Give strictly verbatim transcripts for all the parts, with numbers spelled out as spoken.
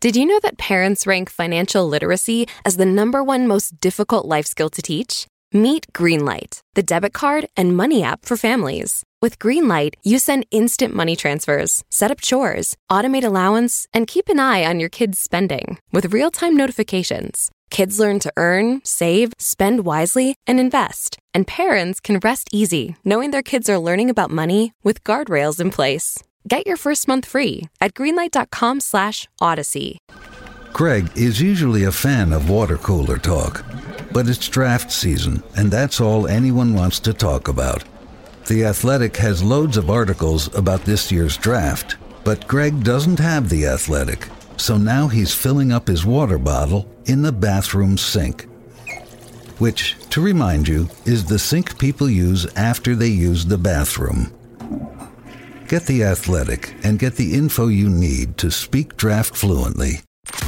Did you know that parents rank financial literacy as the number one most difficult life skill to teach? Meet Greenlight, the debit card and money app for families. With Greenlight, you send instant money transfers, set up chores, automate allowance, and keep an eye on your kids' spending with real-time notifications. Kids learn to earn, save, spend wisely, and invest. And parents can rest easy knowing their kids are learning about money with guardrails in place. Get your first month free at greenlight.com slash odyssey. Greg is usually a fan of water cooler talk, but it's draft season, and that's all anyone wants to talk about. The Athletic has loads of articles about this year's draft, but Greg doesn't have The Athletic, so now he's filling up his water bottle in the bathroom sink, which, to remind you, is the sink people use after they use the bathroom. Get The Athletic and get the info you need to speak draft fluently.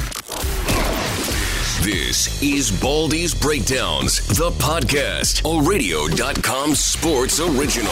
This is Baldy's Breakdowns, the podcast, a radio dot com sports original.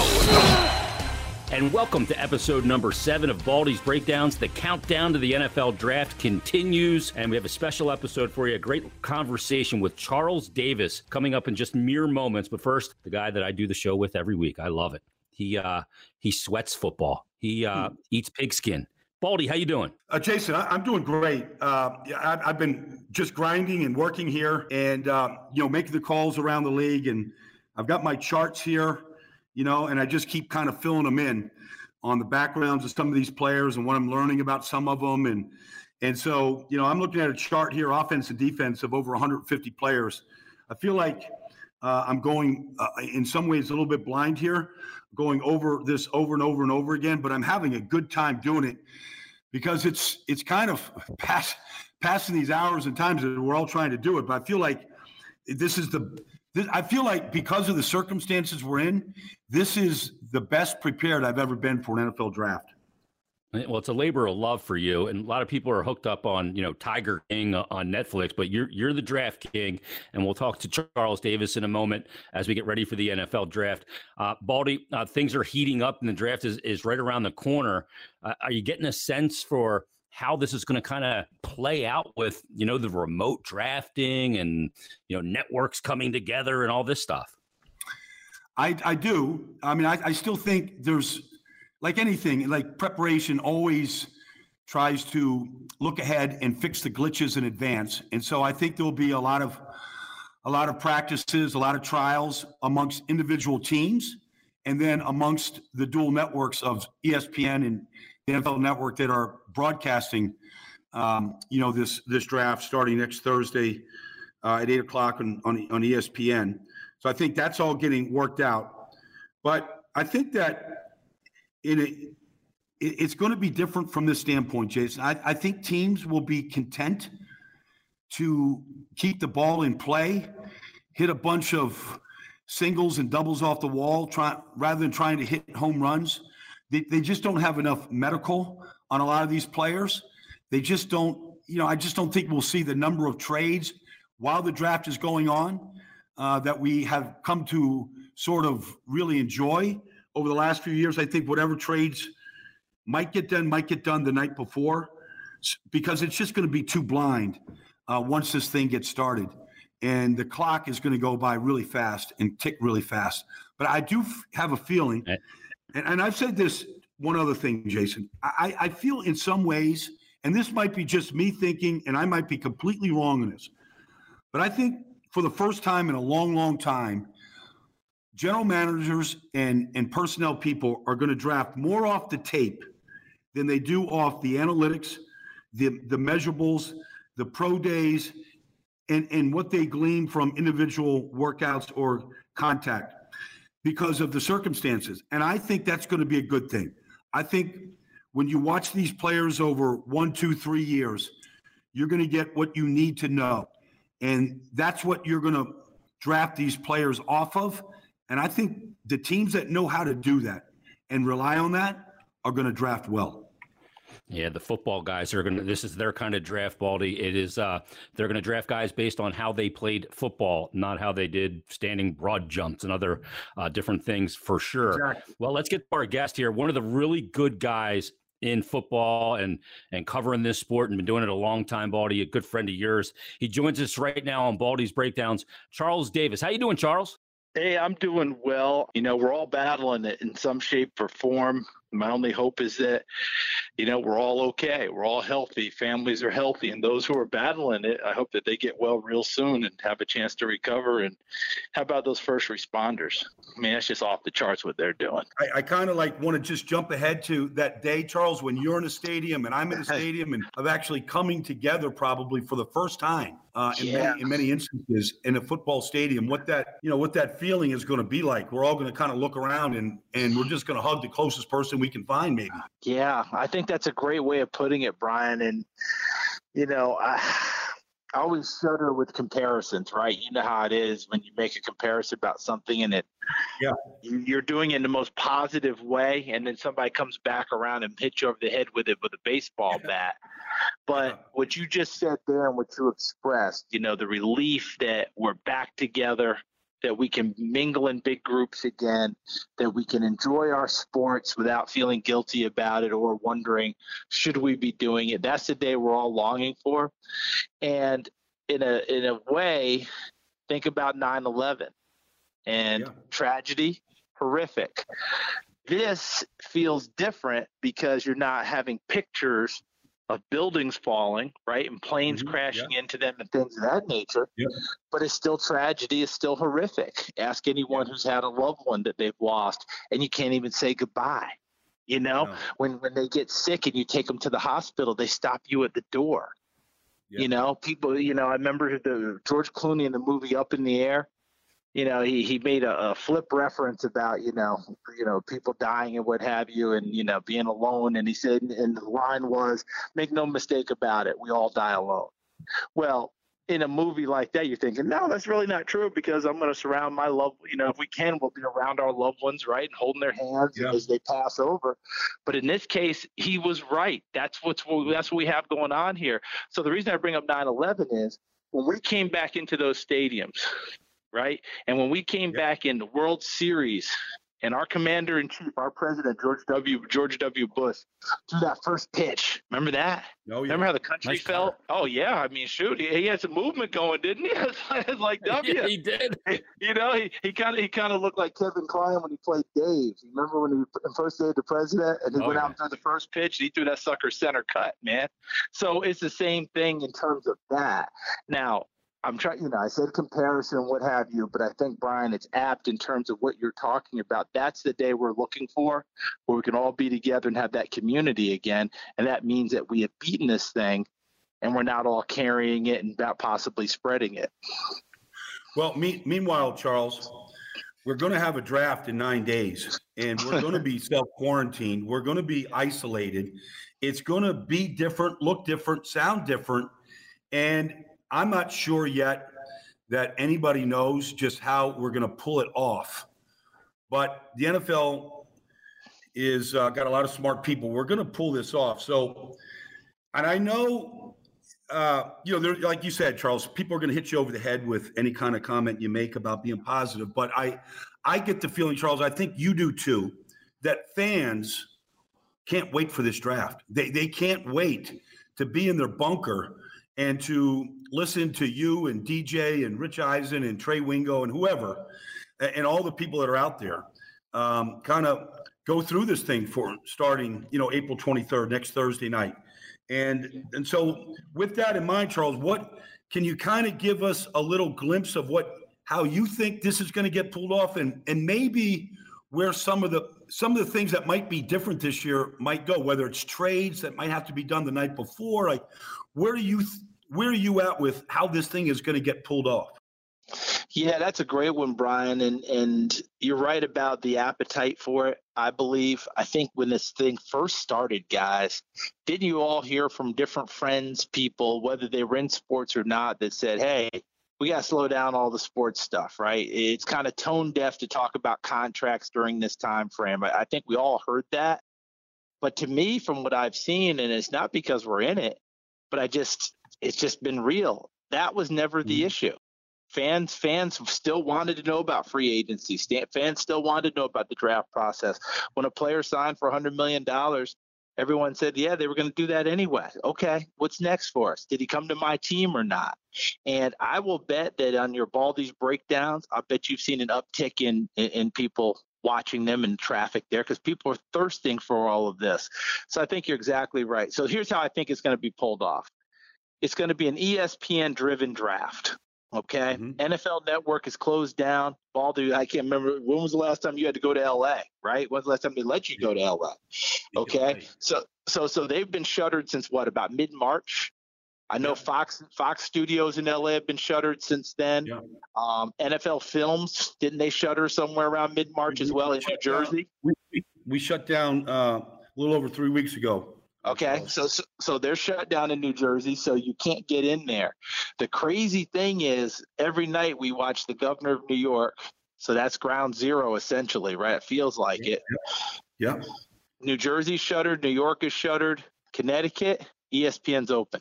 And welcome to episode number seven of Baldy's Breakdowns. The countdown to the N F L draft continues, and we have a special episode for you, a great conversation with Charles Davis coming up in just mere moments. But first, the guy that I do the show with every week. I love it. He uh, he sweats football. He uh, eats pigskin. Baldy, how you doing? Uh, Jason, I, I'm doing great. Uh, I, I've been just grinding and working here and, uh, you know, making the calls around the league. And I've got my charts here, you know, and I just keep kind of filling them in on the backgrounds of some of these players and what I'm learning about some of them. And, and so, you know, I'm looking at a chart here, offense and defense, of over one hundred fifty players. I feel like uh, I'm going uh, in some ways a little bit blind here, going over this over and over and over again, but I'm having a good time doing it because it's it's kind of pass, passing these hours and times that we're all trying to do it. But I feel like this is the this, I feel like because of the circumstances we're in, this is the best prepared I've ever been for an N F L draft. Well, it's a labor of love for you, and a lot of people are hooked up on, you know, Tiger King on Netflix, but you're you're the draft king, and we'll talk to Charles Davis in a moment as we get ready for the N F L draft. Uh, Baldy, uh, things are heating up, and the draft is, is right around the corner. Uh, are you getting a sense for how this is going to kind of play out with, you know, the remote drafting and, you know, networks coming together and all this stuff? I, I do. I mean, I, I still think there's, like anything, like preparation always tries to look ahead and fix the glitches in advance. And so I think there'll be a lot of a lot of practices, a lot of trials amongst individual teams, and then amongst the dual networks of E S P N and the N F L Network that are broadcasting, um, you know, this this draft starting next Thursday uh, at eight o'clock on, on on E S P N. So I think that's all getting worked out. But I think that In a, it's going to be different from this standpoint, Jason. I, I think teams will be content to keep the ball in play, hit a bunch of singles and doubles off the wall, try, rather than trying to hit home runs. They, they just don't have enough medical on a lot of these players. They just don't, you know, I just don't think we'll see the number of trades while the draft is going on uh, that we have come to sort of really enjoy over the last few years. I think whatever trades might get done, might get done the night before, because it's just going to be too blind uh, once this thing gets started. And the clock is going to go by really fast and tick really fast. But I do f- have a feeling, and, and I've said this one other thing, Jason. I, I feel in some ways, and this might be just me thinking, and I might be completely wrong in this, but I think for the first time in a long, long time, general managers and, and personnel people are going to draft more off the tape than they do off the analytics, the, the measurables, the pro days, and, and what they glean from individual workouts or contact because of the circumstances. And I think that's going to be a good thing. I think when you watch these players over one, two, three years, you're going to get what you need to know. And that's what you're going to draft these players off of. And I think the teams that know how to do that and rely on that are going to draft well. Yeah, the football guys are going to, this is their kind of draft, Baldy. It is, uh, they're going to draft guys based on how they played football, not how they did standing broad jumps and other uh, different things for sure. Exactly. Well, let's get to our guest here. One of the really good guys in football and and covering this sport and been doing it a long time. Baldy, a good friend of yours. He joins us right now on Baldy's Breakdowns. Charles Davis. How you doing, Charles? Hey, I'm doing well. You know, we're all battling it in some shape or form. My only hope is that, you know, we're all okay. We're all healthy. Families are healthy. And those who are battling it, I hope that they get well real soon and have a chance to recover. And how about those first responders? I mean, that's just off the charts what they're doing. I, I kind of like want to just jump ahead to that day, Charles, when you're in a stadium and I'm in a stadium and of actually coming together probably for the first time uh, in, Yeah. many, in many instances in a football stadium, what that, you know, what that feeling is going to be like. We're all going to kind of look around and, and we're just going to hug the closest person we can find, maybe. Yeah, I think that's a great way of putting it, Brian. And, you know, I, I always shudder with comparisons, right? You know how it is when you make a comparison about something and it, Yeah. you, you're doing it in the most positive way, and then somebody comes back around and hits you over the head with it with a baseball Yeah. bat. But Yeah. what you just said there and what you expressed, you know, the relief that we're back together, that we can mingle in big groups again, that we can enjoy our sports without feeling guilty about it or wondering, should we be doing it? That's the day we're all longing for. And in a in a way, think about nine eleven and Yeah. tragedy, horrific. This feels different because you're not having pictures of buildings falling, right, and planes Mhm, crashing into them and things of that nature. Yeah. But it's still tragedy. It's still horrific. Ask anyone who's had a loved one that they've lost, and you can't even say goodbye. You know, No. when when they get sick and you take them to the hospital, they stop you at the door. Yeah. You know, people. You know, I remember the George Clooney in the movie Up in the Air. You know, he, he made a, a flip reference about, you know, you know, people dying and what have you, and, you know, being alone. And he said, and the line was, make no mistake about it, we all die alone. Well, in a movie like that, you're thinking, no, that's really not true, because I'm going to surround my loved, you know, if we can, we'll be around our loved ones, right, and holding their hands Yeah. as they pass over. But in this case, he was right. That's what's that's what we have going on here. So the reason I bring up nine eleven is when we came back into those stadiums, right? And when we came Yeah. back in the World Series, and our commander in chief, our president, George W. George W. Bush, threw that first pitch. Remember that? Oh, yeah. Remember how the country Nice felt? Oh, yeah. I mean, shoot, he, he had some movement going, didn't he? It was like W. Yeah, he did. You know, he he kind of he kind of looked like Kevin Kline when he played Dave. You remember when he impersonated the president and he Oh, went yeah. out and threw the first pitch and he threw that sucker center cut, man. So it's the same thing in terms of that. Now, I'm trying, you know, I said comparison, what have you, but I think, Brian, it's apt in terms of what you're talking about. That's the day we're looking for, where we can all be together and have that community again. And that means that we have beaten this thing and we're not all carrying it and about possibly spreading it. Well, me, meanwhile, Charles, we're going to have a draft in nine days, and we're going to be self-quarantined. We're going to be isolated. It's going to be different, look different, sound different, and I'm not sure yet that anybody knows just how we're going to pull it off. But the N F L is uh, got a lot of smart people. We're going to pull this off. So, and I know, uh, you know, there, like you said, Charles, people are going to hit you over the head with any kind of comment you make about being positive. But I, I get the feeling, Charles, I think you do too, that fans can't wait for this draft. They they can't wait to be in their bunker and to listen to you and D J and Rich Eisen and Trey Wingo and whoever, and all the people that are out there, um, kind of go through this thing for starting, you know, April twenty-third, next Thursday night. And and so with that in mind, Charles, what can you kind of give us a little glimpse of what how you think this is going to get pulled off, and and maybe where some of the some of the things that might be different this year might go, whether it's trades that might have to be done the night before, like where do you where are you at with how this thing is going to get pulled off? Yeah, that's a great one, Brian. And and you're right about the appetite for it, I believe. I think when this thing first started, guys, didn't you all hear from different friends, people, whether they were in sports or not, that said, hey, we got to slow down all the sports stuff, right? It's kind of tone deaf to talk about contracts during this time frame. I, I think we all heard that. But to me, from what I've seen, and it's not because we're in it, but I just, it's just been real. That was never the mm-hmm. issue. Fans, fans still wanted to know about free agency. Fans still wanted to know about the draft process. When a player signed for one hundred million dollars, Everyone said, yeah, they were going to do that anyway. Okay, what's next for us? Did he come to my team or not? And I will bet that on your Baldy's breakdowns, I bet you've seen an uptick in, in, in people watching them and traffic there because people are thirsting for all of this. So I think you're exactly right. So here's how I think it's going to be pulled off. It's going to be an E S P N-driven draft. Okay, mm-hmm. N F L Network is closed down. Baldy, I can't remember, when was the last time you had to go to L A, right? When's the last time they let you go to L A? Okay, so so so they've been shuttered since what, about mid-March? I know yeah. Fox Fox Studios in L A have been shuttered since then. Yeah. Um, N F L Films, didn't they shutter somewhere around mid-March we, as well in New Jersey? We, we, we shut down uh, a little over three weeks ago. Okay, so, so so they're shut down in New Jersey, so you can't get in there. The crazy thing is, every night we watch the governor of New York, so that's ground zero essentially, right? It feels like yeah. it. Yeah. New Jersey's shuttered, New York is shuttered, Connecticut, E S P N's open.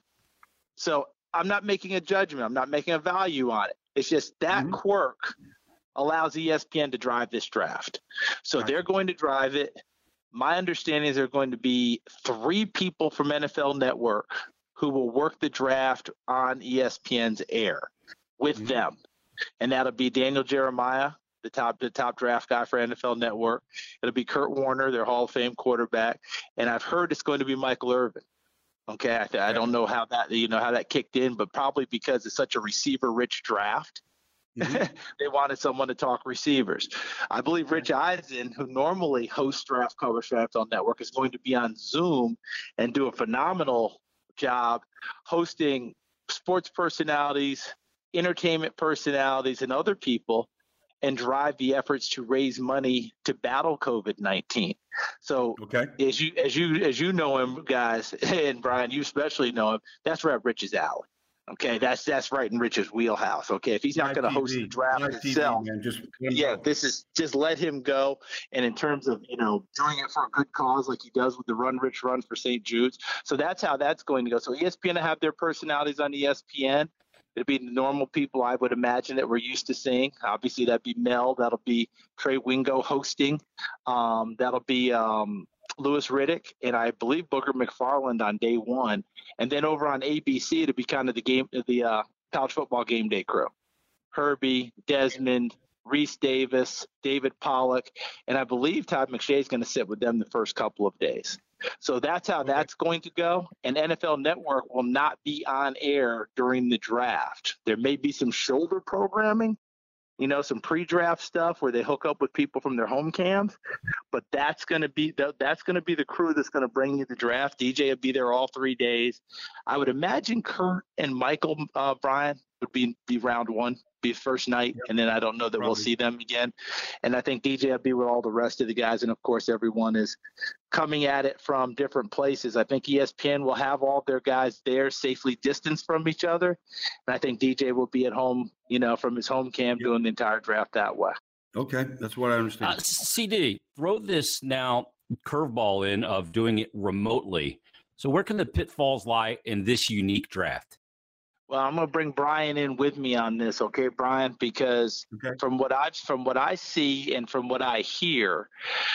So I'm not making a judgment. I'm not making a value on it. It's just that mm-hmm. quirk allows E S P N to drive this draft. So right. they're going to drive it. My understanding is there are going to be three people from N F L Network who will work the draft on E S P N's air with mm-hmm. them. And that'll be Daniel Jeremiah, the top the top draft guy for N F L Network. It'll be Kurt Warner, their Hall of Fame quarterback. And I've heard it's going to be Michael Irvin. Okay, I, th- I don't know how that you know how that kicked in, but probably because it's such a receiver-rich draft. Mm-hmm. They wanted someone to talk receivers. I believe Rich Eisen, who normally hosts draft coverage for N F L Network, is going to be on Zoom and do a phenomenal job hosting sports personalities, entertainment personalities, and other people, and drive the efforts to raise money to battle COVID nineteen. So okay. as you as you as you know him, guys, and Brian, you especially know him, that's right up Rich's alley. Okay, that's that's right in Rich's wheelhouse. Okay, if he's not going to host the draft Live himself, T V, man. Just yeah, go. this is just let him go. And in terms of you know doing it for a good cause, like he does with the Run Rich Run for Saint Jude's, so that's how that's going to go. So E S P N will have their personalities on E S P N. It'll be the normal people I would imagine that we're used to seeing. Obviously, that'd be Mel. That'll be Trey Wingo hosting. Um, that'll be um, Louis Riddick, and I believe Booger McFarland on day one. And then over on A B C, it'll be kind of the game, the uh, college football game day crew. Herbie, Desmond, Reese Davis, David Pollock, and I believe Todd McShay is going to sit with them the first couple of days. So that's how okay. that's going to go. And N F L Network will not be on air during the draft. There may be some shoulder programming, you know, some pre-draft stuff where they hook up with people from their home cams. But that's going to be the, that's going to be the crew that's going to bring you the draft. D J will be there all three days. I would imagine Kurt and Michael uh, Brian would be be round one. Be first night, yep. and then I don't know that Probably. We'll see them again. And I think D J will be with all the rest of the guys, and of course everyone is coming at it from different places. I think E S P N will have all their guys there safely distanced from each other, and I think D J will be at home, you know, from his home camp yep. doing the entire draft that way. Okay, that's what I understand. Uh, C D, throw this now curveball in of doing it remotely. So where can the pitfalls lie in this unique draft? Well, I'm going to bring Brian in with me on this, okay, Brian? Because okay. from what I from what I see and from what I hear,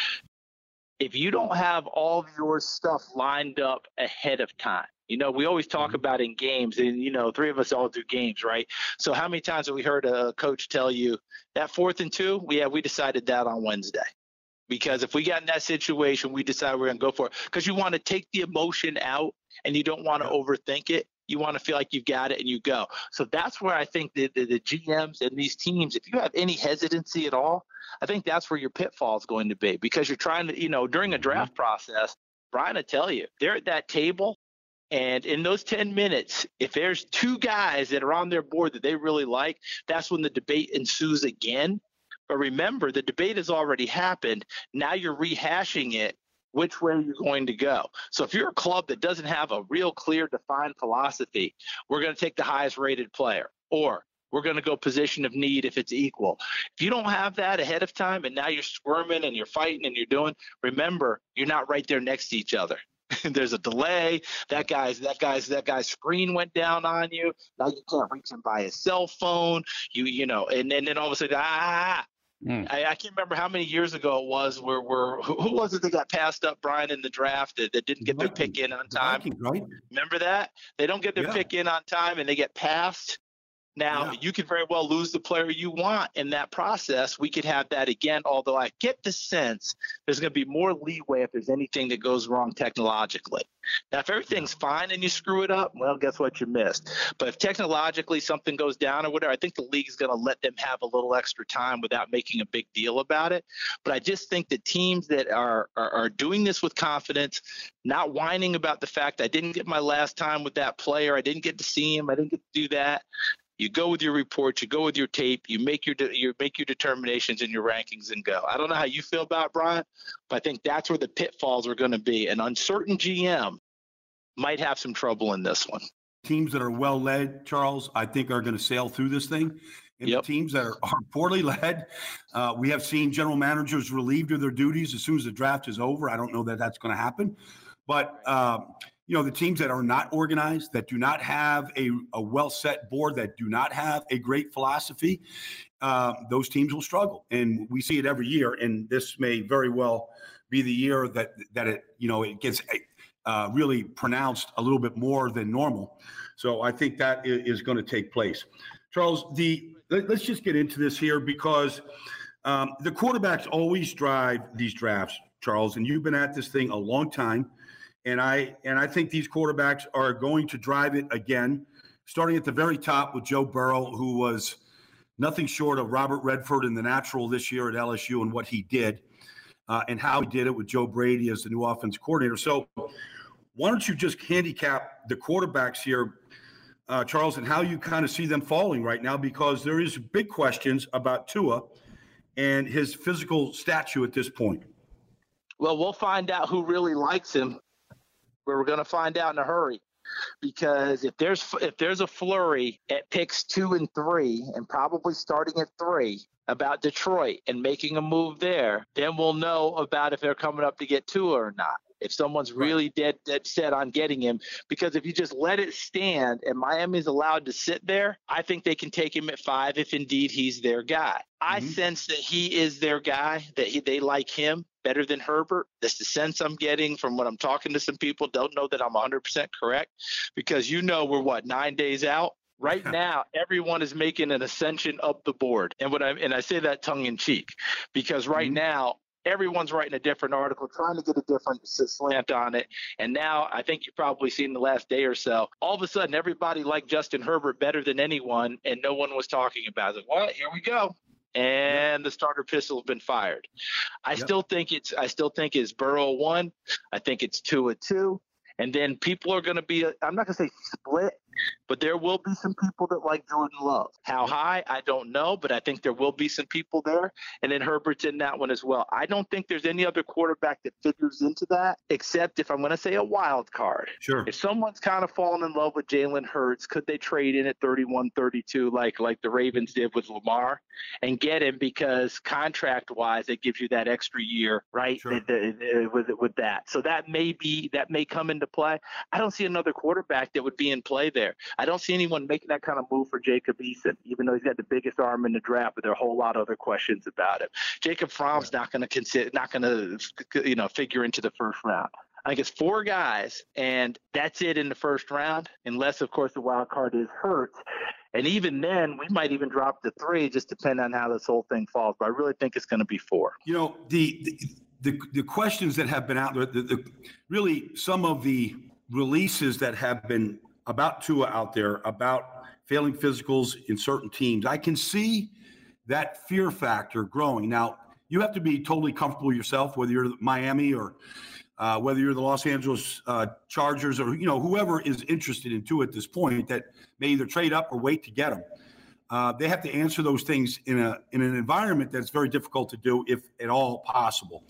if you don't have all of your stuff lined up ahead of time, you know, we always talk mm-hmm. about in games, and you know, three of us all do games, right? So how many times have we heard a coach tell you that fourth and two? Yeah, we decided that on Wednesday. Because if we got in that situation, we decided we're going to go for it. Because you want to take the emotion out, and you don't want to overthink it. You want to feel like you've got it and you go. So that's where I think the, the, the G Ms and these teams, if you have any hesitancy at all, I think that's where your pitfall is going to be, because you're trying to, you know, during a draft process, Brian will tell you, they're at that table, and in those ten minutes, if there's two guys that are on their board that they really like, that's when the debate ensues again. But remember, the debate has already happened. Now you're rehashing it. Which way you're going to go. So if you're a club that doesn't have a real clear defined philosophy, we're going to take the highest rated player, or we're going to go position of need if it's equal. If you don't have that ahead of time, and now you're squirming and you're fighting and you're doing, remember, you're not right there next to each other. There's a delay. That guy's that guy's that guy's screen went down on you. Now you can't reach him by his cell phone. You you know, and, and then all of a sudden, ah, Mm. I, I can't remember how many years ago it was where, where who, who was it that got passed up, Brian, in the draft that, that didn't get their pick in on time? Vikings, right? Remember that? They don't get their yeah. pick in on time and they get passed. Now, yeah. you could very well lose the player you want in that process. We could have that again, although I get the sense there's going to be more leeway if there's anything that goes wrong technologically. Now, if everything's fine and you screw it up, well, guess what? You missed. But if technologically something goes down or whatever, I think the league is going to let them have a little extra time without making a big deal about it. But I just think that teams that are, are, are doing this with confidence, not whining about the fact I didn't get my last time with that player, I didn't get to see him, I didn't get to do that. You go with your reports, you go with your tape, you make your de- you make your determinations and your rankings and go. I don't know how you feel about it, Brian, but I think that's where the pitfalls are going to be. An uncertain G M might have some trouble in this one. Teams that are well led, Charles, I think are going to sail through this thing. And yep. the teams that are, are poorly led, uh, we have seen general managers relieved of their duties as soon as the draft is over. I don't know that that's going to happen, but. Um, You know, the teams that are not organized, that do not have a, a well-set board, that do not have a great philosophy, uh, those teams will struggle. And we see it every year, and this may very well be the year that that it, you know, it gets uh, really pronounced a little bit more than normal. So I think that is going to take place. Charles, the let, let's just get into this here because um, the quarterbacks always drive these drafts, Charles, and you've been at this thing a long time. And I and I think these quarterbacks are going to drive it again, starting at the very top with Joe Burrow, who was nothing short of Robert Redford in the natural this year at L S U and what he did uh, and how he did it with Joe Brady as the new offense coordinator. So why don't you just handicap the quarterbacks here, uh, Charles, and how you kind of see them falling right now, because there is big questions about Tua and his physical stature at this point. Well, we'll find out who really likes him. We're going to find out in a hurry, because if there's if there's a flurry at picks two and three, and probably starting at three, about Detroit and making a move there, then we'll know about if they're coming up to get Tua or not. If someone's really dead dead set on getting him, because if you just let it stand and Miami's allowed to sit there, I think they can take him at five if indeed he's their guy. Mm-hmm. I sense that he is their guy, that he, they like him better than Herbert. That's the sense I'm getting from when I'm talking to some people. Don't know that I'm one hundred percent correct, because you know we're, what, nine days out? Right now, everyone is making an ascension up the board. And what I and I say that tongue in cheek, because right mm-hmm. now, everyone's writing a different article, trying to get a different slant on it. And now I think you've probably seen the last day or so, all of a sudden everybody liked Justin Herbert better than anyone, and no one was talking about it. Well, here we go. And yep. the starter pistol has been fired. I yep. still think it's I still think it's Burrow one. I think it's Tua two. And then people are going to be, I'm not going to say split, but there will be some people that like Jordan Love. How high, I don't know, but I think there will be some people there. And then Herbert's in that one as well. I don't think there's any other quarterback that figures into that, except if I'm going to say a wild card. Sure. If someone's kind of fallen in love with Jalen Hurts, could they trade in at thirty-one, thirty-two like like the Ravens did with Lamar and get him, because contract-wise it gives you that extra year, right, sure. the, the, with, with that. So that may be that may come into play. I don't see another quarterback that would be in play there. I don't see anyone making that kind of move for Jacob Eason, even though he's got the biggest arm in the draft, but there are a whole lot of other questions about him. Jacob Fromm's yeah. not going to consider, not going to, you know, figure into the first round. I think it's four guys, and that's it in the first round, unless, of course, the wild card is Hurts. And even then, we might even drop to three, just depending on how this whole thing falls. But I really think it's going to be four. You know, the the, the, the questions that have been out there, the, the, really some of the releases that have been about Tua out there, about failing physicals in certain teams, I can see that fear factor growing. Now, you have to be totally comfortable yourself, whether you're Miami or uh, whether you're the Los Angeles uh, Chargers or, you know, whoever is interested in Tua at this point that may either trade up or wait to get him. Uh, they have to answer those things in a in an environment that's very difficult to do, if at all possible.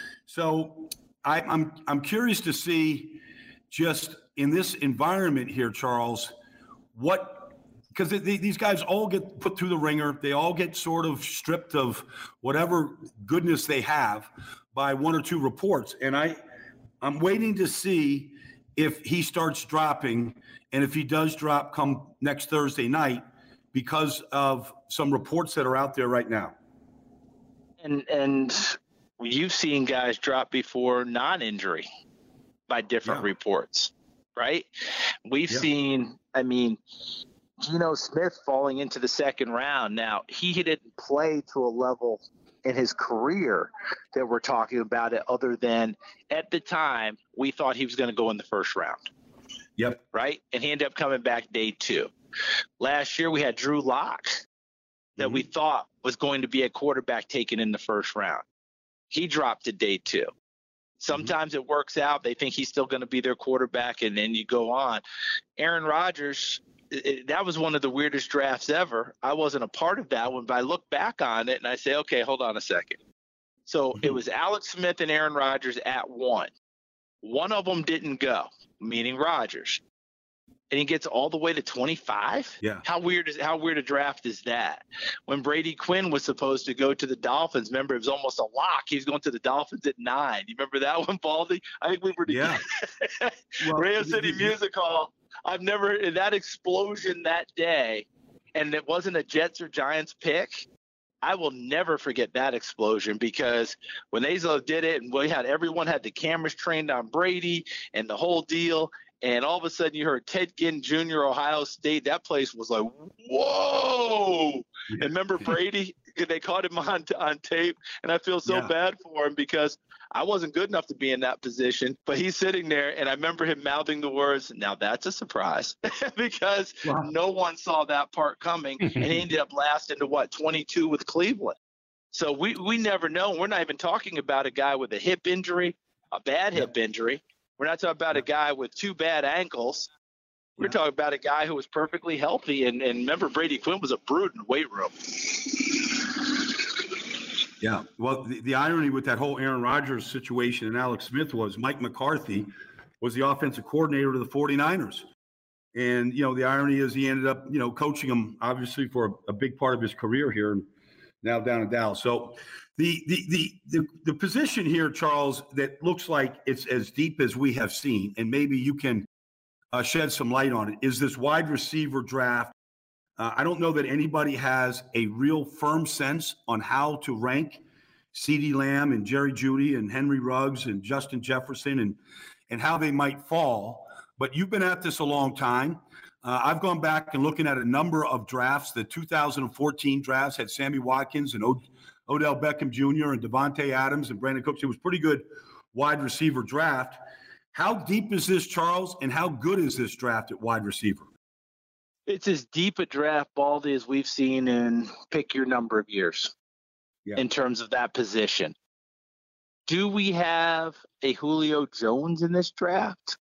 So I, I'm I'm curious to see, just in this environment here, Charles, what, because these guys all get put through the ringer. They all get sort of stripped of whatever goodness they have by one or two reports. And I, I'm waiting to see if he starts dropping, and if he does drop come next Thursday night, because of some reports that are out there right now. And and you've seen guys drop before non-injury by different Yeah. reports, right? We've Yeah. seen, I mean, Geno Smith falling into the second round. Now, he didn't play to a level in his career that we're talking about it other than at the time we thought he was going to go in the first round. Yep. Right? And he ended up coming back day two. Last year we had Drew Lock that Mm-hmm. we thought was going to be a quarterback taken in the first round. He dropped to day two. Sometimes it works out. They think he's still going to be their quarterback, and then you go on. Aaron Rodgers, it, that was one of the weirdest drafts ever. I wasn't a part of that one, but I look back on it and I say, okay, hold on a second. So it was Alex Smith and Aaron Rodgers at one. One of them didn't go, meaning Rodgers. And he gets all the way to twenty-five? Yeah. How weird is how weird a draft is that? When Brady Quinn was supposed to go to the Dolphins, remember it was almost a lock. He's going to the Dolphins at nine. You remember that one, Baldy? I think we were Yeah. Well, Radio City the- Music Hall. I've never that explosion that day, and it wasn't a Jets or Giants pick. I will never forget that explosion because when they did it, and we had everyone had the cameras trained on Brady and the whole deal. And all of a sudden you heard Ted Ginn Junior, Ohio State. That place was like, whoa. And remember Brady? They caught him on on tape. And I feel so Yeah. bad for him because I wasn't good enough to be in that position. But he's sitting there, and I remember him mouthing the words, now that's a surprise. because Wow. no one saw that part coming. And he ended up lasting to, what, twenty-two with Cleveland. So we, we never know. We're not even talking about a guy with a hip injury, a bad hip injury. We're not talking about a guy with two bad ankles. We're Yeah. talking about a guy who was perfectly healthy. And, and remember, Brady Quinn was a brood in the weight room. Yeah. Well, the, the irony with that whole Aaron Rodgers situation and Alex Smith was Mike McCarthy was the offensive coordinator of the 49ers. And, you know, the irony is he ended up, you know, coaching him obviously for a, a big part of his career here and now down in Dallas. So the, the, the, the, the position here, Charles, that looks like it's as deep as we have seen, and maybe you can uh, shed some light on it, is this wide receiver draft. Uh, I don't know that anybody has a real firm sense on how to rank CeeDee Lamb and Jerry Jeudy and Henry Ruggs and Justin Jefferson and and how they might fall. But you've been at this a long time. Uh, I've gone back and looking at a number of drafts. The two thousand fourteen drafts had Sammy Watkins and Od- Odell Beckham Junior and Devontae Adams and Brandon Cooks. It was a pretty good wide receiver draft. How deep is this, Charles, and how good is this draft at wide receiver? It's as deep a draft, Baldy, as we've seen in pick your number of years Yeah. in terms of that position. Do we have a Julio Jones in this draft?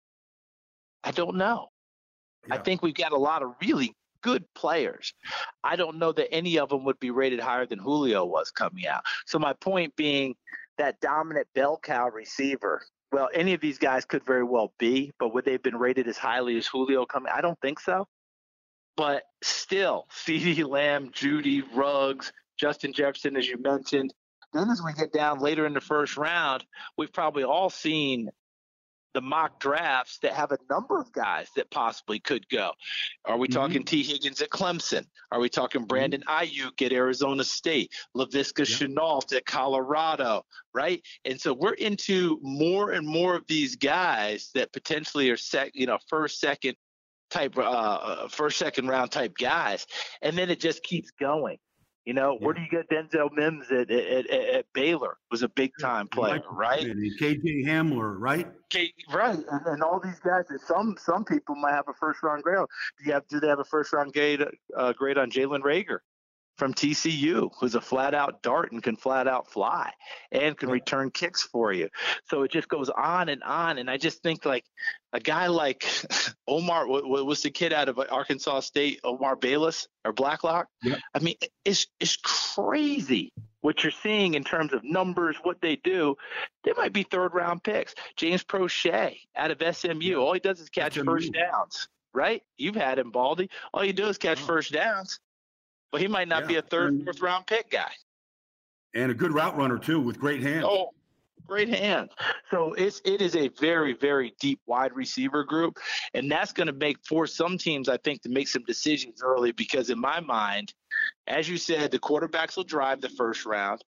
I don't know. I Yeah. think we've got a lot of really good players. I don't know that any of them would be rated higher than Julio was coming out. So my point being that dominant bell cow receiver, well, any of these guys could very well be, but would they have been rated as highly as Julio coming? I don't think so. But still, CeeDee Lamb, Jeudy, Ruggs, Justin Jefferson, as you mentioned. Then as we get down later in the first round, we've probably all seen the mock drafts that have a number of guys that possibly could go. Are we Mhm. talking T. Higgins at Clemson? Are we talking Brandon Ayuk at Arizona State? Laviska Shenault at Colorado, right? And so we're into more and more of these guys that potentially are sec, you know, first, second type, uh, first, second round type guys. And then it just keeps going. You know, Yeah. where do you get Denzel Mims at, at, at, at Baylor? Was a big time player, Michael right? Pittman and K J Hamler, right? Okay, right, and, and all these guys. Some some people might have a first round grade. Do you have? Do they have a first round grade uh, grade on Jalen Reagor from T C U, who's a flat out dart and can flat out fly and can return kicks for you? So it just goes on and on. And I just think like a guy like Omar, what, what was the kid out of Arkansas State, Omar Bayless or Blacklock? Yeah. I mean, it's it's crazy what you're seeing in terms of numbers, what they do. They might be third round picks. James Prochet out of S M U, all he does is catch S M U. first downs, right? You've had him, Baldy. All you do is catch Oh. first downs. But he might not Yeah. be a third, And- fourth round pick guy. And a good route runner, too, with great hands. Oh, great hands. So it's it is a very, very deep wide receiver group. And that's going to make force some teams, I think, to make some decisions early because in my mind, as you said, the quarterbacks will drive the first round.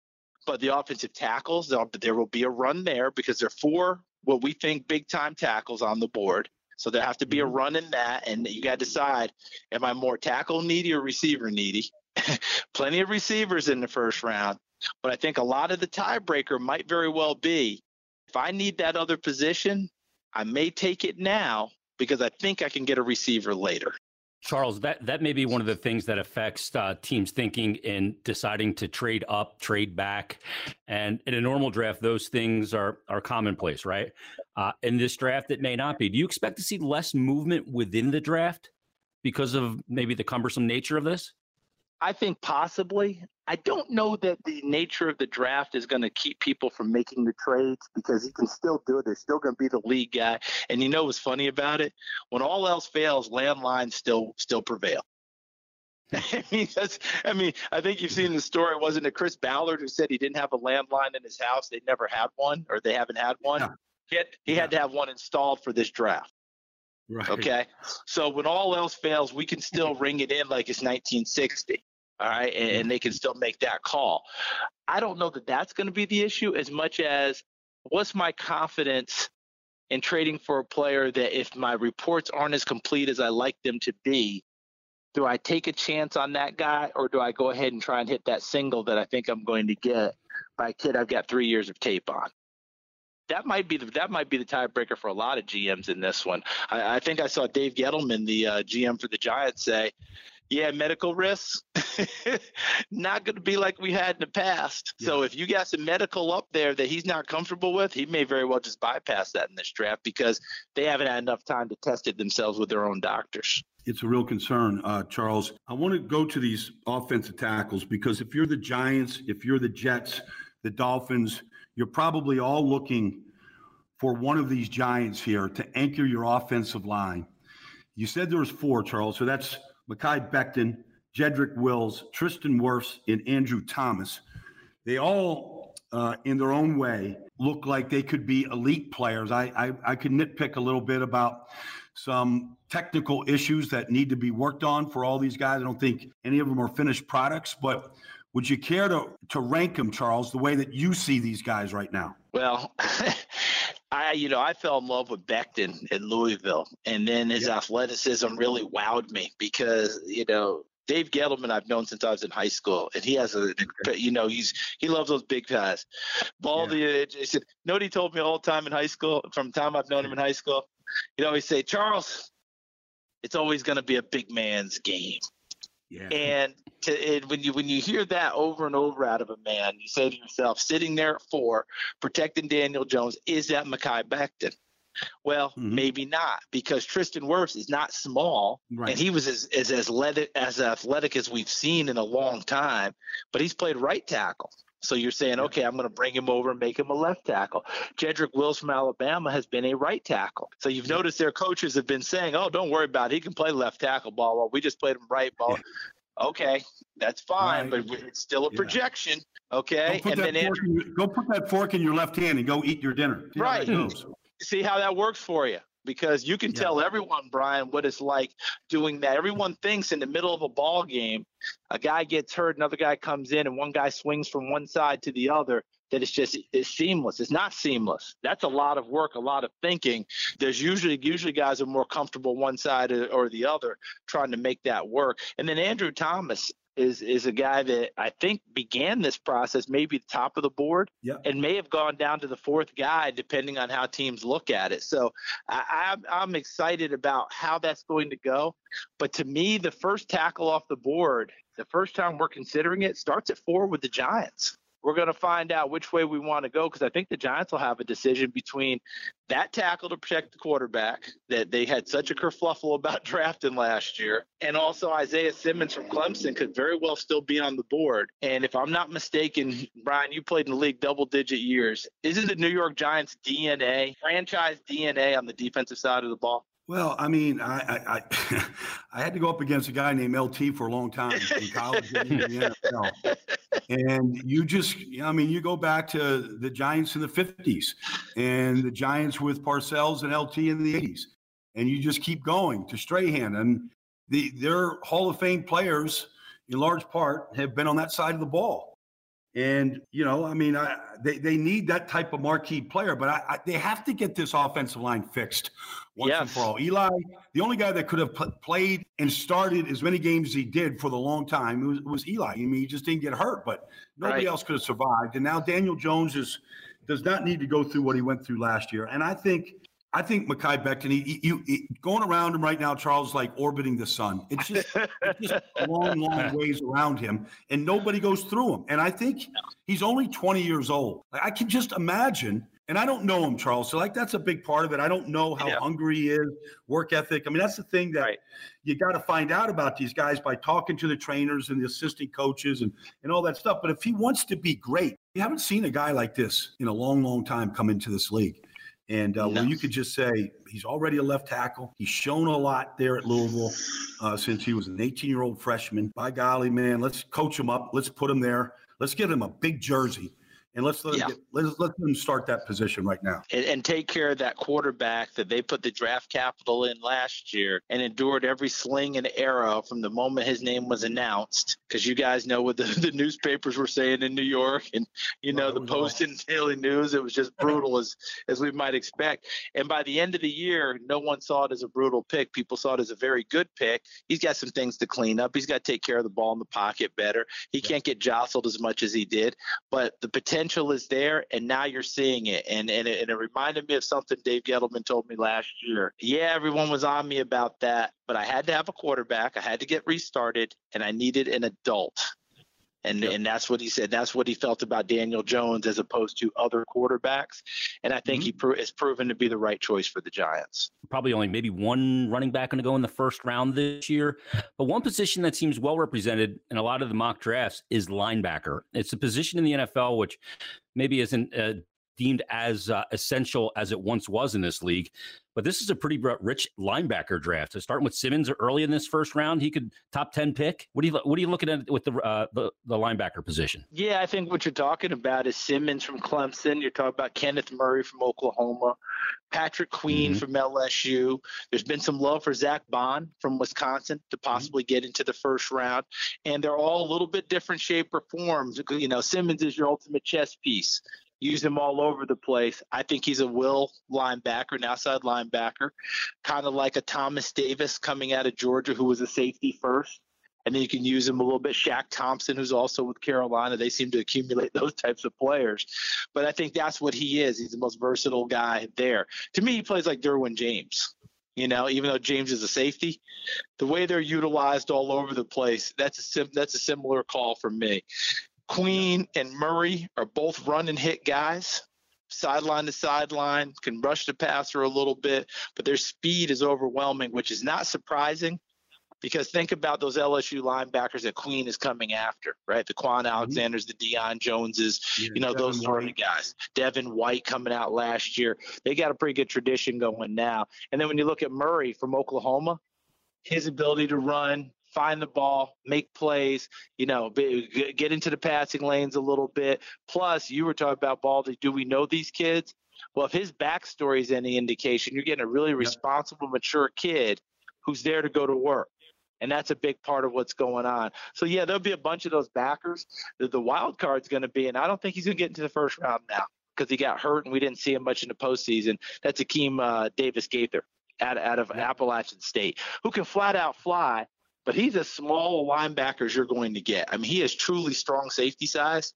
But the offensive tackles, there will be a run there because there are four what we think big-time tackles on the board. So there has to be a run in that, and you got to decide, am I more tackle needy or receiver needy? Plenty of receivers in the first round. But I think a lot of the tiebreaker might very well be, if I need that other position, I may take it now because I think I can get a receiver later. Charles, that, that may be one of the things that affects uh, teams thinking in deciding to trade up, trade back. And in a normal draft, those things are are commonplace, right? Uh, in this draft, it may not be. Do you expect to see less movement within the draft because of maybe the cumbersome nature of this? I think possibly. I don't know that the nature of the draft is going to keep people from making the trades because you can still do it. There's still going to be the league guy. And you know what's funny about it? When all else fails, landlines still still prevail. I mean, that's, I mean, I think you've seen the story. Wasn't it Chris Ballard who said he didn't have a landline in his house? They never had one, or they haven't had one. Yeah. He, had, he yeah. had to have one installed for this draft. Right. Okay. So when all else fails, we can still ring it in like it's nineteen sixty. All right. And, and they can still make that call. I don't know that that's going to be the issue as much as what's my confidence in trading for a player that if my reports aren't as complete as I like them to be, do I take a chance on that guy or do I go ahead and try and hit that single that I think I'm going to get by a kid I've got three years of tape on? That might be the that might be the tiebreaker for a lot of G Ms in this one. I, I think I saw Dave Gettleman, the uh, G M for the Giants, say, yeah, medical risks, not going to be like we had in the past. Yeah. So if you got some medical up there that he's not comfortable with, he may very well just bypass that in this draft because they haven't had enough time to test it themselves with their own doctors. It's a real concern, uh, Charles. I want to go to these offensive tackles because if you're the Giants, if you're the Jets, the Dolphins, you're probably all looking for one of these giants here to anchor your offensive line. You said there was four, Charles, so that's Mekhi Becton, Jedrick Wills, Tristan Wirfs, and Andrew Thomas. They all, uh, in their own way, look like they could be elite players. I, I, I could nitpick a little bit about some technical issues that need to be worked on for all these guys. I don't think any of them are finished products, but would you care to, to rank them, Charles, the way that you see these guys right now? Well, I, you know, I fell in love with Becton in Louisville, and then his yeah. athleticism really wowed me because, you know, Dave Gettleman I've known since I was in high school, and he has a, you know, he's he loves those big guys. Baldy, yeah. he said, you know what he told me all the time in high school, from the time I've known him in high school? He'd always say, Charles, it's always going to be a big man's game. Yeah. And, to, and when you when you hear that over and over out of a man, you say to yourself, sitting there at four, protecting Daniel Jones, is that Mekhi Becton? Well, mm-hmm. maybe not, because Tristan Wirfs is not small, right. and he was as as as athletic, as athletic as we've seen in a long time, but he's played right tackle. So you're saying, okay, I'm going to bring him over and make him a left tackle. Jedrick Wills from Alabama has been a right tackle. So you've noticed their coaches have been saying, oh, don't worry about it. He can play left tackle ball. Well, we just played him right ball. Yeah. Okay, that's fine, right. but it's still a yeah. projection. Okay. Go put, and that then fork Andrew, in, go put that fork in your left hand and go eat your dinner. See right. How See how that works for you. Because you can yeah. tell everyone, Brian, what it's like doing that. Everyone thinks in the middle of a ball game, a guy gets hurt, another guy comes in, and one guy swings from one side to the other, that it's just it's seamless. It's not seamless. That's a lot of work, a lot of thinking. There's usually usually guys are more comfortable one side or the other trying to make that work. And then Andrew Thomas is is a guy that I think began this process maybe the top of the board yep. and may have gone down to the fourth guy depending on how teams look at it. So I, I'm, I'm excited about how that's going to go. But to me, the first tackle off the board, the first time we're considering it, starts at four with the Giants. We're going to find out which way we want to go because I think the Giants will have a decision between that tackle to protect the quarterback that they had such a kerfluffle about drafting last year, and also Isaiah Simmons from Clemson could very well still be on the board. And if I'm not mistaken, Brian, you played in the league double-digit years. Isn't the New York Giants D N A, franchise D N A on the defensive side of the ball? Well, I mean, I I, I, I had to go up against a guy named L T for a long time in college and in the N F L. And you just, I mean, you go back to the Giants in the fifties and the Giants with Parcells and L T in the eighties. And you just keep going to Strahan. And the their Hall of Fame players, in large part, have been on that side of the ball. And, you know, I mean, I, they, they need that type of marquee player, but I, I, they have to get this offensive line fixed once yes. and for all. Eli, the only guy that could have pl- played and started as many games as he did for the long time was, was Eli. I mean, he just didn't get hurt, but nobody right. else could have survived. And now Daniel Jones is does not need to go through what he went through last year. And I think – I think Mekhi Becton, he, he, he, he, going around him right now, Charles, like orbiting the sun. It's just, it's just long, long ways around him, and nobody goes through him. And I think he's only twenty years old. Like, I can just imagine, and I don't know him, Charles, so like that's a big part of it. I don't know how yeah. hungry he is, work ethic. I mean, that's the thing that right. you got to find out about these guys by talking to the trainers and the assistant coaches and, and all that stuff. But if he wants to be great, you haven't seen a guy like this in a long, long time come into this league. And uh, no. where you could just say he's already a left tackle. He's shown a lot there at Louisville uh, since he was an eighteen-year-old freshman. By golly, man, let's coach him up. Let's put him there. Let's get him a big jersey. And let's let, yeah. him get, let's let them start that position right now. And, and take care of that quarterback that they put the draft capital in last year and endured every sling and arrow from the moment his name was announced. Because you guys know what the, the newspapers were saying in New York and, you know, well, the Post and Daily News. It was just brutal as, as we might expect. And by the end of the year, no one saw it as a brutal pick. People saw it as a very good pick. He's got some things to clean up. He's got to take care of the ball in the pocket better. He yeah. can't get jostled as much as he did. But the potential Potential is there, and now you're seeing it. And, and, it, and it reminded me of something Dave Gettleman told me last year. Yeah, everyone was on me about that, but I had to have a quarterback. I had to get restarted, and I needed an adult. And yep. and that's what he said. That's what he felt about Daniel Jones as opposed to other quarterbacks. And I think mm-hmm. he pro- has proven to be the right choice for the Giants. Probably only maybe one running back going to go in the first round this year. But one position that seems well represented in a lot of the mock drafts is linebacker. It's a position in the N F L which maybe isn't uh, deemed as uh, essential as it once was in this league. But this is a pretty rich linebacker draft. So starting with Simmons early in this first round, he could top ten pick. What do you what are you looking at with the, uh, the the linebacker position? Yeah, I think what you're talking about is Simmons from Clemson. You're talking about Kenneth Murray from Oklahoma, Patrick Queen mm-hmm. from L S U. There's been some love for Zach Bond from Wisconsin to possibly mm-hmm. get into the first round, and they're all a little bit different shape or forms. You know, Simmons is your ultimate chess piece. Use him all over the place. I think he's a will linebacker, an outside linebacker, kind of like a Thomas Davis coming out of Georgia, who was a safety first. And then you can use him a little bit. Shaq Thompson, who's also with Carolina. They seem to accumulate those types of players. But I think that's what he is. He's the most versatile guy there. To me, he plays like Derwin James. You know, even though James is a safety, the way they're utilized all over the place, that's a sim- that's a similar call for me. Queen and Murray are both run and hit guys, sideline to sideline, can rush the passer a little bit, but their speed is overwhelming, which is not surprising because think about those L S U linebackers that Queen is coming after, right? The Quan Alexanders, the Deion Joneses, yeah, you know, Devin those sort of guys. Devin White coming out last year. They got a pretty good tradition going now. And then when you look at Murray from Oklahoma, his ability to run, find the ball, make plays, you know, get into the passing lanes a little bit. Plus, you were talking about Baldy. Do we know these kids? Well, if his backstory is any indication, you're getting a really responsible, mature kid who's there to go to work. And that's a big part of what's going on. So, yeah, there'll be a bunch of those backers. The, the wild card's going to be, and I don't think he's going to get into the first round now because he got hurt and we didn't see him much in the postseason. That's Akeem uh, Davis-Gaither out, out of yeah. Appalachian State, who can flat out fly. But he's as small a linebacker as you're going to get. I mean, he has truly strong safety size.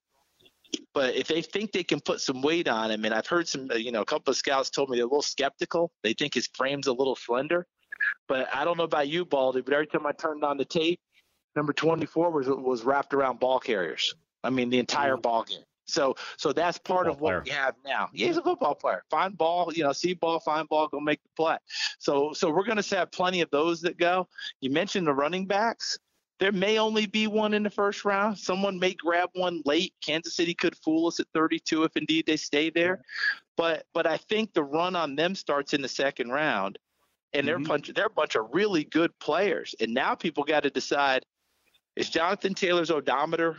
But if they think they can put some weight on him, and I've heard some, you know, a couple of scouts told me they're a little skeptical. They think his frame's a little slender. But I don't know about you, Baldy, but every time I turned on the tape, number twenty-four was was wrapped around ball carriers. I mean, the entire mm-hmm. ball game. So so that's part football of what player. we have now. Yeah, he's a football player. Find ball, you know, see ball, find ball, go make the play. So so we're going to have plenty of those that go. You mentioned the running backs. There may only be one in the first round. Someone may grab one late. Kansas City could fool us at thirty-two if indeed they stay there. But but I think the run on them starts in the second round. And they're, mm-hmm. bunch, they're a bunch of really good players. And now people got to decide, is Jonathan Taylor's odometer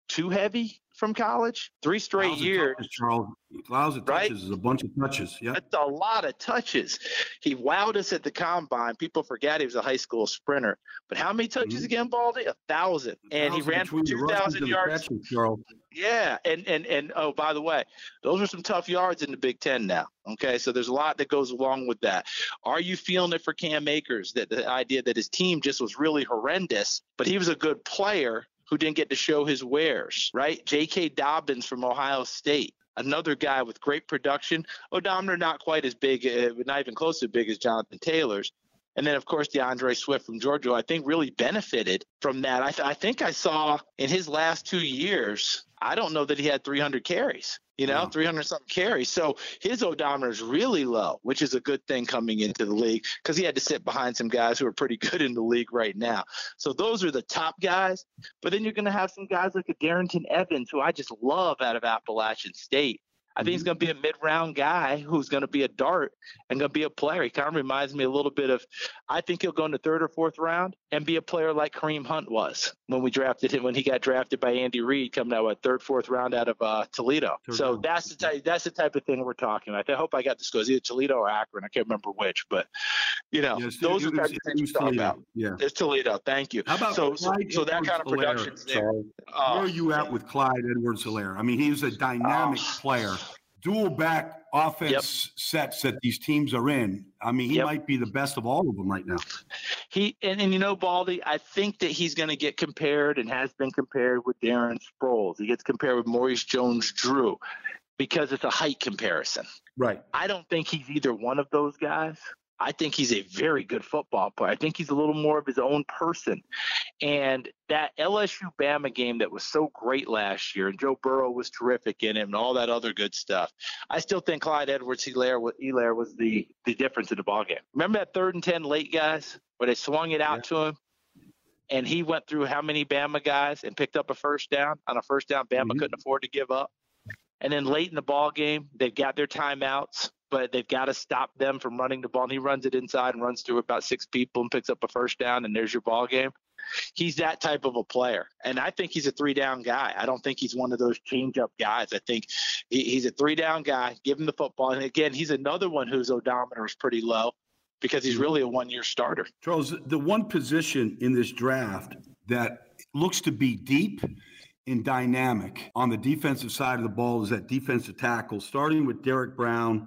too heavy from college. Three straight years. Touches, Charles. Allows of touches right? is a bunch of touches. Yeah, that's a lot of touches. He wowed us at the combine. People forget he was a high school sprinter. But how many touches mm-hmm. again, Baldy? A thousand. A and thousand he ran for two thousand yards. Catches, Charles. Yeah, and and and oh, by the way, those are some tough yards in the Big Ten now. Okay, so there's a lot that goes along with that. Are you feeling it for Cam Akers? That the idea that his team just was really horrendous, but he was a good player who didn't get to show his wares, right? J K. Dobbins from Ohio State, another guy with great production. Odometer not quite as big, uh, not even close to as big as Jonathan Taylor's. And then, of course, DeAndre Swift from Georgia, I think really benefited from that. I, th- I think I saw in his last two years, I don't know that he had three hundred carries, you know, yeah. three hundred something carries. So his odometer is really low, which is a good thing coming into the league because he had to sit behind some guys who are pretty good in the league right now. So those are the top guys. But then you're going to have some guys like a Darrington Evans, who I just love out of Appalachian State. I think he's going to be a mid-round guy who's going to be a dart and going to be a player. He kind of reminds me a little bit of – I think he'll go in the third or fourth round and be a player like Kareem Hunt was when we drafted him, when he got drafted by Andy Reid coming out with third, fourth round out of uh, Toledo. Third so round. that's the type, that's the type of thing we're talking about. I hope I got this goes either Toledo or Akron. I can't remember which, but, you know, yes, those it, are the types of things we're talking about. Yeah. It's Toledo. Thank you. How about so, so, so that kind of production's there. Uh, Where are you at with Clyde Edwards-Helaire? I mean, he's a dynamic uh, player. Dual back offense yep. sets that these teams are in. I mean, he yep. might be the best of all of them right now. He and, and you know, Baldy, I think that he's going to get compared and has been compared with Darren Sproles. He gets compared with Maurice Jones-Drew because it's a height comparison. Right. I don't think he's either one of those guys. I think he's a very good football player. I think he's a little more of his own person. And that L S U-Bama game that was so great last year, and Joe Burrow was terrific in it and all that other good stuff, I still think Clyde Edwards-Helaire was the, the difference in the ballgame. Remember that third and ten late, guys, where they swung it out yeah. to him? And he went through how many Bama guys and picked up a first down? On a first down, Bama mm-hmm. couldn't afford to give up. And then late in the ball game, they've got their timeouts, but they've got to stop them from running the ball. And he runs it inside and runs through about six people and picks up a first down, and there's your ball game. He's that type of a player. And I think he's a three-down guy. I don't think he's one of those change-up guys. I think he, he's a three-down guy. Give him the football. And, again, he's another one whose odometer is pretty low because he's really a one-year starter. Charles, the one position in this draft that looks to be deep and dynamic on the defensive side of the ball is that defensive tackle, starting with Derek Brown,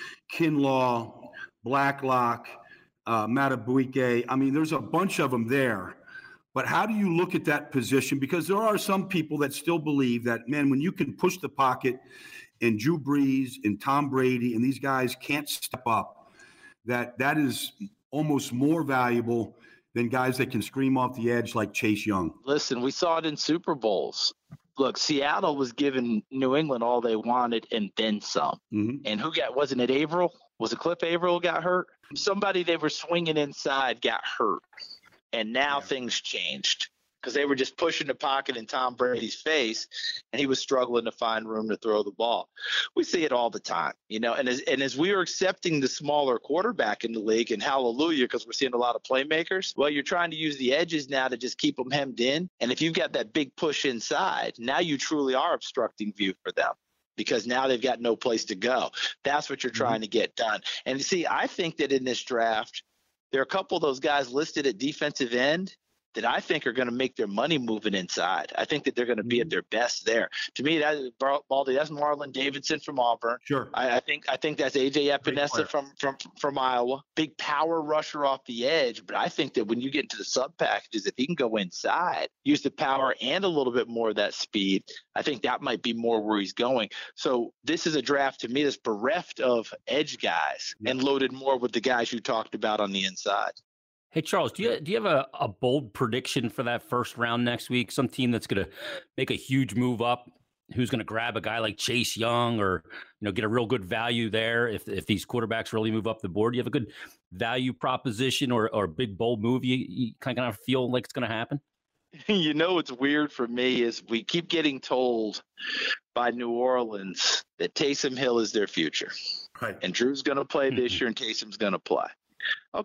Kinlaw, Blacklock, uh, Matabuike. I mean, there's a bunch of them there. But how do you look at that position? Because there are some people that still believe that, man, when you can push the pocket and Drew Brees and Tom Brady and these guys can't step up, that that is almost more valuable than guys that can scream off the edge like Chase Young. Listen, we saw it in Super Bowls. Look, Seattle was giving New England all they wanted and then some. Mm-hmm. And who got – wasn't it Averill? Was it Cliff Averill got hurt? Somebody they were swinging inside got hurt. And now yeah. things changed because they were just pushing the pocket in Tom Brady's face, and he was struggling to find room to throw the ball. We see it all the time, you know, and as, and as we are accepting the smaller quarterback in the league, and hallelujah, because we're seeing a lot of playmakers, well, you're trying to use the edges now to just keep them hemmed in. And if you've got that big push inside, now you truly are obstructing view for them, because now they've got no place to go. That's what you're trying mm-hmm. to get done. And see, I think that in this draft, there are a couple of those guys listed at defensive end that I think are going to make their money moving inside. I think that they're going to be at their best there. To me, that is Baldy. That's Marlon Davidson from Auburn. Sure. I, I think I think that's A J Epinesa from, from from Iowa. Big power rusher off the edge. But I think that when you get into the sub packages, if he can go inside, use the power and a little bit more of that speed, I think that might be more where he's going. So this is a draft to me that's bereft of edge guys yeah. and loaded more with the guys you talked about on the inside. Hey, Charles, do you do you have a, a bold prediction for that first round next week? Some team that's going to make a huge move up, who's going to grab a guy like Chase Young, or you know get a real good value there if if these quarterbacks really move up the board? Do you have a good value proposition or or big bold move you, you kind of feel like it's going to happen? You know what's weird for me is we keep getting told by New Orleans that Taysom Hill is their future. Right. And Drew's going to play this year and Taysom's going to play. Okay.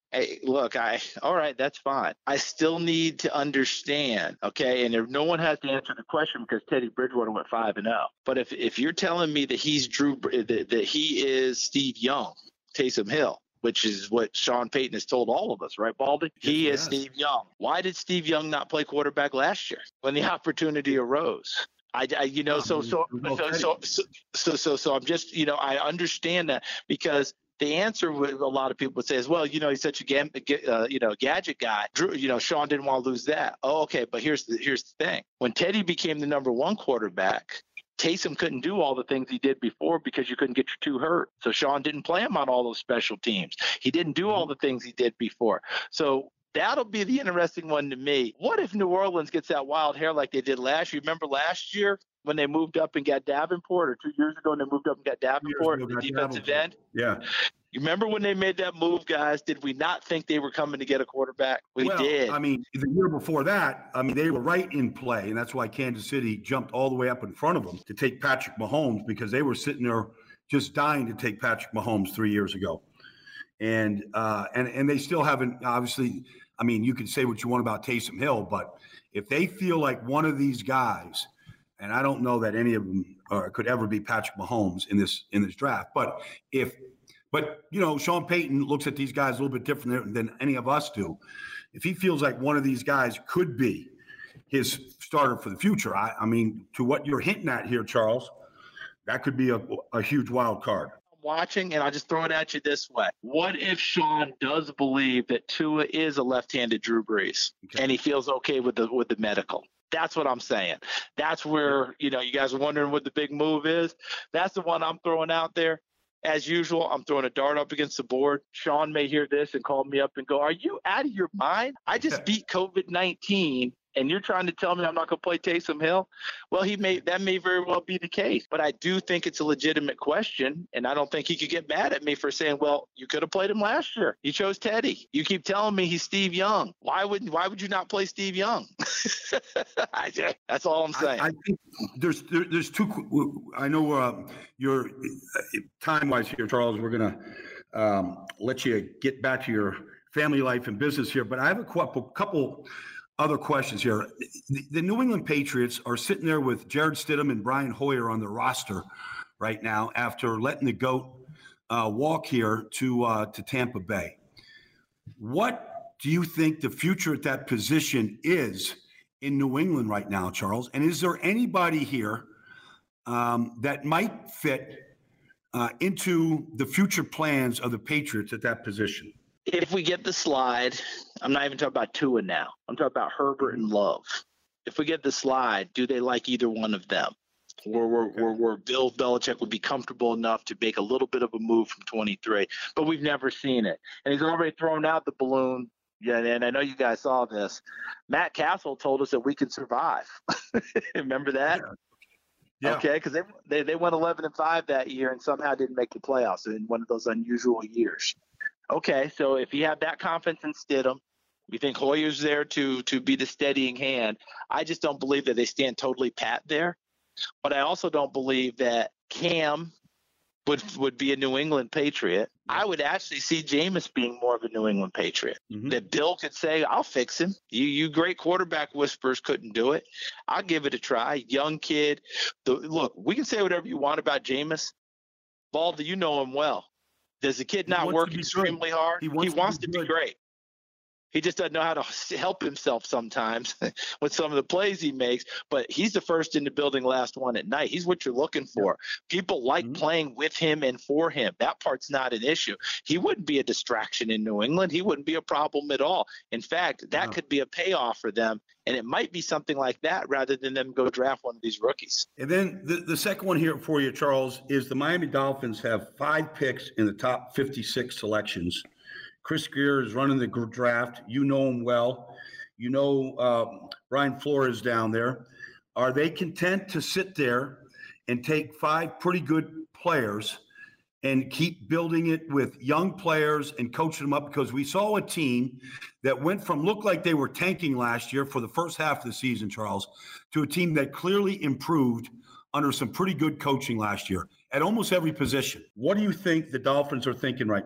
Hey, look, I all right, that's fine. I still need to understand, okay? And if no one has to answer the question because Teddy Bridgewater went five and zero. But if if you're telling me that he's Drew, that, that he is Steve Young, Taysom Hill, which is what Sean Payton has told all of us, right, Baldy? He yes, is Steve Young. Why did Steve Young not play quarterback last year when the opportunity arose? I, I you know, so so so so so so so so I'm just, you know, I understand that because. The answer with a lot of people would say is, well, you know, he's such a gam- uh, you know gadget guy. Drew, you know, Sean didn't want to lose that. Oh, okay, but here's the here's the thing: when Teddy became the number one quarterback, Taysom couldn't do all the things he did before because you couldn't get your two hurt. So Sean didn't play him on all those special teams. He didn't do all the things he did before. So that'll be the interesting one to me. What if New Orleans gets that wild hair like they did last year? Remember last year when they moved up and got Davenport, or two years ago when they moved up and got Davenport, the defensive end? Yeah. You remember when they made that move, guys? Did we not think they were coming to get a quarterback? We well, did. I mean, the year before that, I mean, they were right in play, and that's why Kansas City jumped all the way up in front of them to take Patrick Mahomes, because they were sitting there just dying to take Patrick Mahomes three years ago. And uh, and and they still haven't, obviously, I mean, you can say what you want about Taysom Hill, but if they feel like one of these guys, and I don't know that any of them uh, could ever be Patrick Mahomes in this in this draft, but if But, you know, Sean Payton looks at these guys a little bit different than any of us do. If he feels like one of these guys could be his starter for the future, I, I mean, to what you're hinting at here, Charles, that could be a, a huge wild card. Watching, and I'll just throw it at you this way. What if Sean does believe that Tua is a left-handed Drew Brees, okay, and he feels okay with the with the medical? That's what I'm saying. That's where, you know, you guys are wondering what the big move is. That's the one I'm throwing out there. As usual, I'm throwing a dart up against the board. Sean may hear this and call me up and go, are you out of your mind? I just beat COVID nineteen, and you're trying to tell me I'm not going to play Taysom Hill? Well, he may that may very well be the case. But I do think it's a legitimate question, and I don't think he could get mad at me for saying, well, you could have played him last year. You chose Teddy. You keep telling me he's Steve Young. Why would why would you not play Steve Young? I just, that's all I'm saying. I, I think there's there, there's two. I know uh, you're time-wise here, Charles. We're going to um, let you get back to your family life and business here, but I have a couple couple – other questions here. The, the New England Patriots are sitting there with Jared Stidham and Brian Hoyer on the roster right now after letting the GOAT uh, walk here to uh, to Tampa Bay. What do you think the future at that position is in New England right now, Charles? And is there anybody here um, that might fit uh, into the future plans of the Patriots at that position? If we get the slide, I'm not even talking about Tua now. I'm talking about Herbert and Love. If we get the slide, do they like either one of them? Or where, okay. where, where Bill Belichick would be comfortable enough to make a little bit of a move from twenty-three, but we've never seen it. And he's already thrown out the balloon. Yeah, and I know you guys saw this. Matt Castle told us that we could survive. Remember that? Yeah. Yeah. Okay, because they, they they went eleven and five that year and somehow didn't make the playoffs in one of those unusual years. Okay, so if you have that confidence in Stidham, you think Hoyer's there to to be the steadying hand. I just don't believe that they stand totally pat there. But I also don't believe that Cam would would be a New England Patriot. I would actually see Jameis being more of a New England Patriot. Mm-hmm. That Bill could say, I'll fix him. You you great quarterback whisperers couldn't do it. I'll give it a try. Young kid. The, look, we can say whatever you want about Jameis. Baldy, you know him well. Does the kid not work extremely hard? He wants, he wants to, be, to be great. He just doesn't know how to help himself sometimes with some of the plays he makes. But he's the first in the building, last one at night. He's what you're looking for. People like mm-hmm. playing with him and for him. That part's not an issue. He wouldn't be a distraction in New England. He wouldn't be a problem at all. In fact, that no. could be a payoff for them. And it might be something like that rather than them go draft one of these rookies. And then the, the second one here for you, Charles, is the Miami Dolphins have five picks in the top fifty-six selections. Chris Greer is running the draft. You know him well. You know uh, Brian Flores down there. Are they content to sit there and take five pretty good players and keep building it with young players and coaching them up? Because we saw a team that went from looked like they were tanking last year for the first half of the season, Charles, to a team that clearly improved under some pretty good coaching last year at almost every position. What do you think the Dolphins are thinking right now? I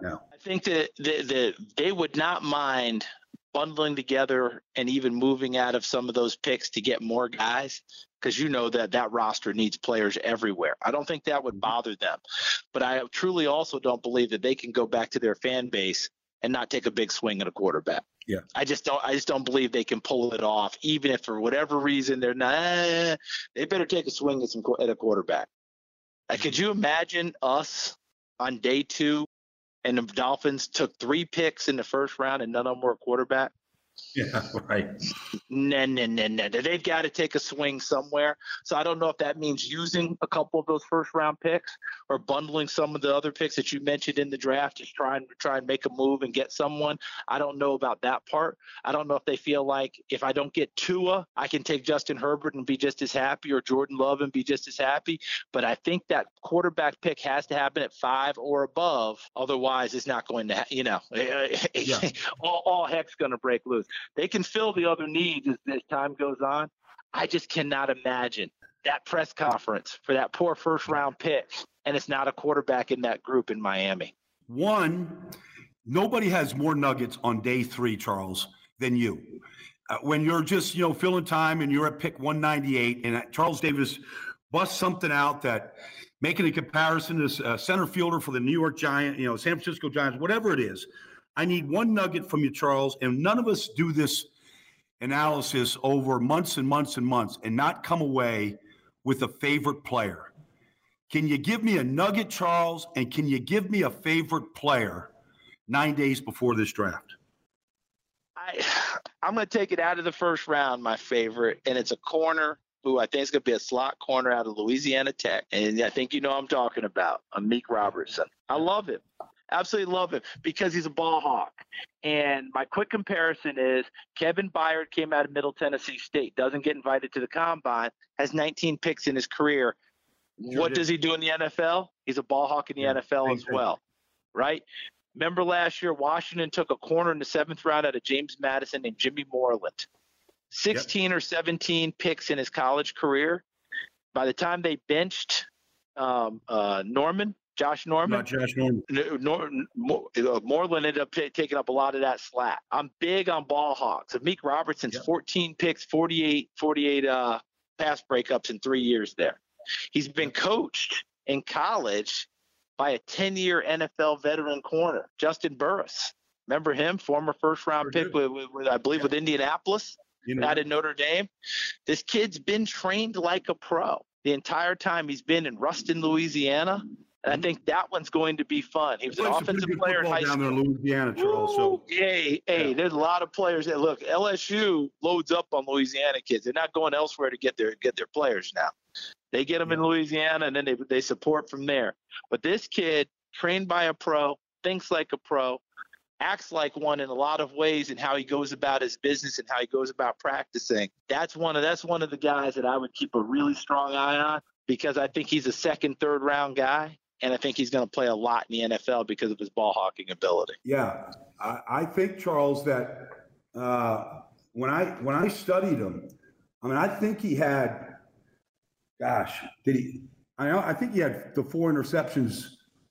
think that, that, that they would not mind bundling together and even moving out of some of those picks to get more guys, because you know that that roster needs players everywhere. I don't think that would bother them. But I truly also don't believe that they can go back to their fan base and not take a big swing at a quarterback. Yeah. I just don't I just don't believe they can pull it off, even if for whatever reason they're not eh, they better take a swing at some at a quarterback. Like, could you imagine us on day two and the Dolphins took three picks in the first round and none of them were a quarterback? Yeah, right. No, no, no, no. They've got to take a swing somewhere. So I don't know if that means using a couple of those first round picks or bundling some of the other picks that you mentioned in the draft, just trying to try and make a move and get someone. I don't know about that part. I don't know if they feel like if I don't get Tua, I can take Justin Herbert and be just as happy, or Jordan Love and be just as happy. But I think that quarterback pick has to happen at five or above. Otherwise, it's not going to, ha- you know, yeah. all, all heck's going to break loose. They can fill the other needs as, as time goes on. I just cannot imagine that press conference for that poor first round pick, and it's not a quarterback in that group in Miami. One, nobody has more nuggets on day three, Charles, than you. Uh, when you're just, you know, filling time and you're at pick one ninety-eight and Charles Davis busts something out that making a comparison to a center fielder for the New York Giants, you know, San Francisco Giants, whatever it is. I need one nugget from you, Charles, and none of us do this analysis over months and months and months and not come away with a favorite player. Can you give me a nugget, Charles, and can you give me a favorite player nine days before this draft? I, I'm going to take it out of the first round, my favorite, and it's a corner who I think is going to be a slot corner out of Louisiana Tech, and I think you know what I'm talking about, Amik Robertson. I love him. Absolutely love him because he's a ball hawk. And my quick comparison is Kevin Byard came out of Middle Tennessee State, doesn't get invited to the combine, has nineteen picks in his career. Sure what did. does he do in the N F L? He's a ball hawk in the yeah, N F L as well, right? Remember last year, Washington took a corner in the seventh round out of James Madison named Jimmy Moreland. sixteen yep. or seventeen picks in his college career. By the time they benched um, uh, Norman, Josh Norman. Not Josh Norman. Norman Moreland ended up t- taking up a lot of that slack. I'm big on ball hawks. Amik Robertson's yep. fourteen picks, forty-eight, forty-eight uh, pass breakups in three years there. He's been coached in college by a ten-year N F L veteran corner, Justin Burris. Remember him? Former first-round pick, with, with, with, I believe, yeah. with Indianapolis, you know. Out of Notre Dame. This kid's been trained like a pro the entire time he's been in Ruston, Louisiana. And I think that one's going to be fun. He was an offensive player in high school. Down there in Louisiana, Charles. So. Hey, hey, yeah. There's a lot of players that look. L S U loads up on Louisiana kids. They're not going elsewhere to get their get their players now. They get them yeah. in Louisiana, and then they they support from there. But this kid, trained by a pro, thinks like a pro, acts like one in a lot of ways in how he goes about his business and how he goes about practicing. That's one of that's one of the guys that I would keep a really strong eye on, because I think he's a second, third round guy. And I think he's going to play a lot in the N F L because of his ball hawking ability. Yeah, I, I think, Charles, that uh, when I when I studied him, I mean, I think he had, gosh, did he? I know, I think he had the four interceptions.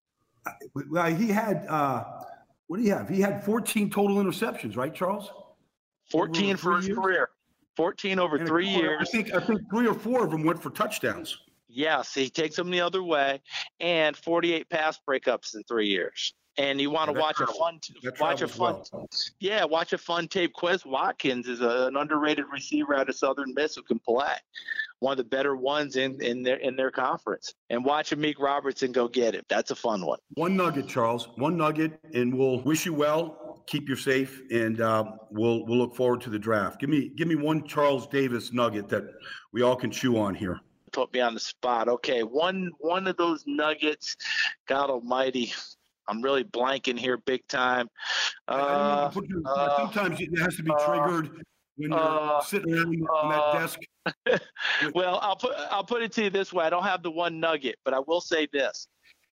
Well, he had uh, what do you have? He had fourteen total interceptions, right, Charles? fourteen for his years? career. fourteen over and three years. I think I think three or four of them went for touchdowns. Yes, he takes them the other way, and forty-eight pass breakups in three years. And you want to watch a fun, watch a fun, well. yeah, watch a fun tape. Quez Watkins is a, an underrated receiver out of Southern Miss who can play, one of the better ones in, in their in their conference. And watch Amik Robertson go get it. That's a fun one. One nugget, Charles. One nugget, and we'll wish you well. Keep you safe, and uh, we'll we'll look forward to the draft. Give me give me one Charles Davis nugget that we all can chew on here. Put me on the spot. Okay, one one of those nuggets. God Almighty, I'm really blanking here, big time. Uh, you, uh, sometimes it has to be triggered uh, when you're uh, sitting around on that uh, desk. Well, I'll put I'll put it to you this way. I don't have the one nugget, but I will say this: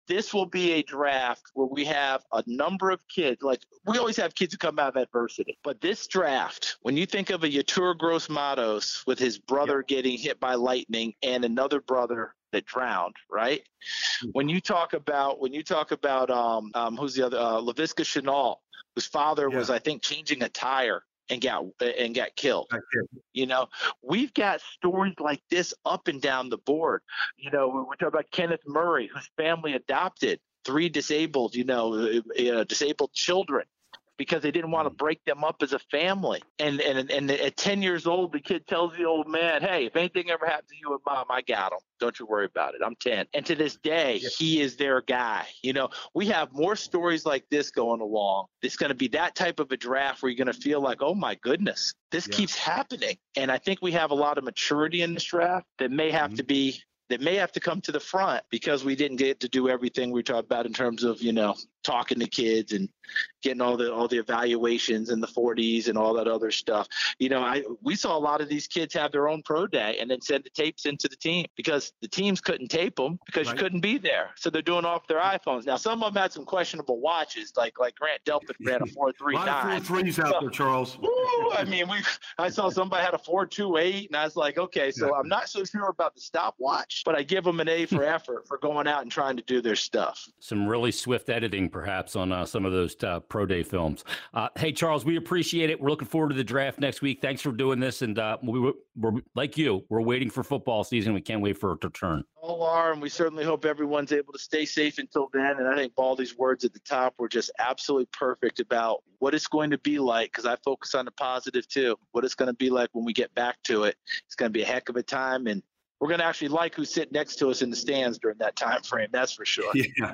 this will be a draft where we have a number of kids. Like, we always have kids who come out of adversity. But this draft, when you think of a Yetur Gross-Matos with his brother yep. getting hit by lightning and another brother that drowned, right? When you talk about, when you talk about, um, um who's the other, uh, Laviska Shenault, whose father yeah. was, I think, changing a tire and got and got killed. You know, we've got stories like this up and down the board. You know, we're talking about Kenneth Murray, whose family adopted three disabled, you know, uh, disabled children because they didn't want to break them up as a family. And, and and at ten years old, the kid tells the old man, hey, if anything ever happens to you and mom, I got them. Don't you worry about it. I'm ten. And to this day, yeah. he is their guy. You know, we have more stories like this going along. It's going to be that type of a draft where you're going to feel like, oh, my goodness, this yeah. keeps happening. And I think we have a lot of maturity in this draft that may have mm-hmm. to be that may have to come to the front because we didn't get to do everything we talked about in terms of, you know, talking to kids and getting all the all the evaluations and the forties and all that other stuff. You know, I we saw a lot of these kids have their own pro day and then send the tapes into the team because the teams couldn't tape them because right. you couldn't be there. So they're doing off their iPhones. Now, some of them had some questionable watches, like like Grant Delpit ran a four three nine. A lot of four threes out so, there, Charles. Ooh, I mean, we I saw somebody had a four two eight, and I was like, okay, so yeah. I'm not so sure about the stopwatch, but I give them an A for effort for going out and trying to do their stuff. Some really swift editing, perhaps, on uh, some of those uh, pro day films. Uh, hey, Charles, we appreciate it. We're looking forward to the draft next week. Thanks for doing this. And uh, we, we're like you, we're waiting for football season. We can't wait for it to turn. All are, and we certainly hope everyone's able to stay safe until then. And I think Baldy's words at the top were just absolutely perfect about what it's going to be like, because I focus on the positive too. What it's going to be like when we get back to it. It's going to be a heck of a time, and we're going to actually like who's sitting next to us in the stands during that time frame. That's for sure. Yeah.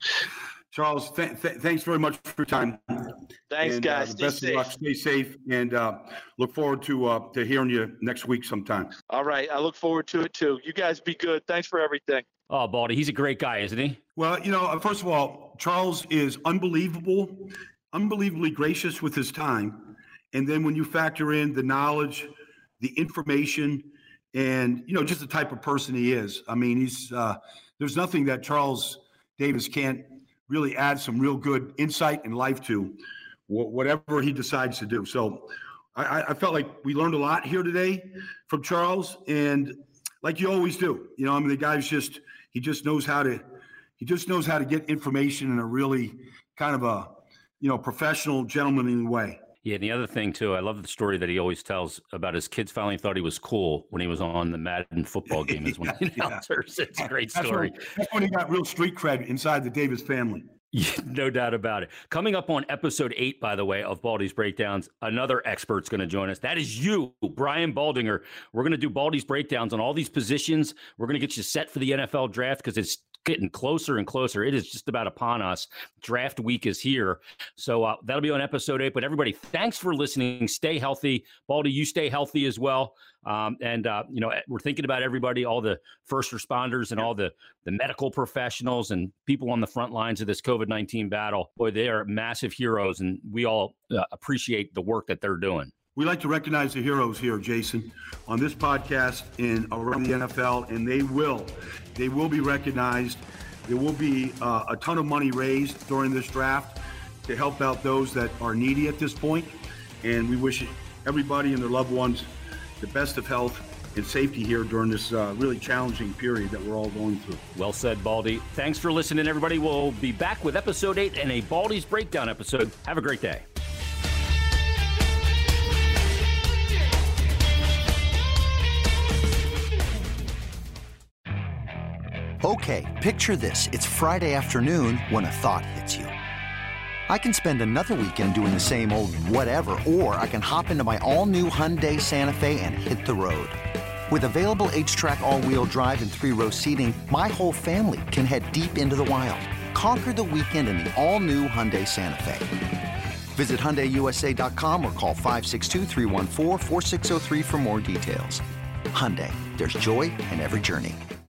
Charles, th- th- thanks very much for your time. Thanks, and, guys. Uh, Stay best safe. of luck. Stay safe, and uh, look forward to uh, to hearing you next week sometime. All right. I look forward to it, too. You guys be good. Thanks for everything. Oh, Baldy, he's a great guy, isn't he? Well, you know, first of all, Charles is unbelievable, unbelievably gracious with his time. And then when you factor in the knowledge, the information, and, you know, just the type of person he is. I mean, he's uh, there's nothing that Charles Davis can't really add some real good insight and life to wh- whatever he decides to do. So I, I felt like we learned a lot here today from Charles, and like you always do, you know, I mean, the guy's just, he just knows how to, he just knows how to get information in a really kind of a, you know, professional, gentlemanly way. Yeah, and the other thing, too, I love the story that he always tells about his kids finally thought he was cool when he was on the Madden football game. Is when he announcers. It's a great story. That's when, that's when he got real street cred inside the Davis family. Yeah, no doubt about it. Coming up on episode eight, by the way, of Baldy's Breakdowns, another expert's going to join us. That is you, Brian Baldinger. We're going to do Baldy's Breakdowns on all these positions. We're going to get you set for the N F L draft because it's getting closer and closer. It is just about upon us. Draft week is here. So uh, that'll be on episode eight. But everybody, thanks for listening. Stay healthy. Baldy, you stay healthy as well. Um, and, uh, you know, we're thinking about everybody, all the first responders and all the, the medical professionals and people on the front lines of this COVID nineteen battle. Boy, they are massive heroes, and we all uh, appreciate the work that they're doing. We like to recognize the heroes here, Jason, on this podcast and around the N F L, and they will. They will be recognized. There will be uh, a ton of money raised during this draft to help out those that are needy at this point. And we wish everybody and their loved ones the best of health and safety here during this uh, really challenging period that we're all going through. Well said, Baldy. Thanks for listening, everybody. We'll be back with episode eight and a Baldy's Breakdown episode. Have a great day. Okay, picture this. It's Friday afternoon when a thought hits you. I can spend another weekend doing the same old whatever, or I can hop into my all-new Hyundai Santa Fe and hit the road. With available H-Track all-wheel drive and three-row seating, my whole family can head deep into the wild. Conquer the weekend in the all-new Hyundai Santa Fe. Visit Hyundai U S A dot com or call five six two, three one four, four six zero three for more details. Hyundai, there's joy in every journey.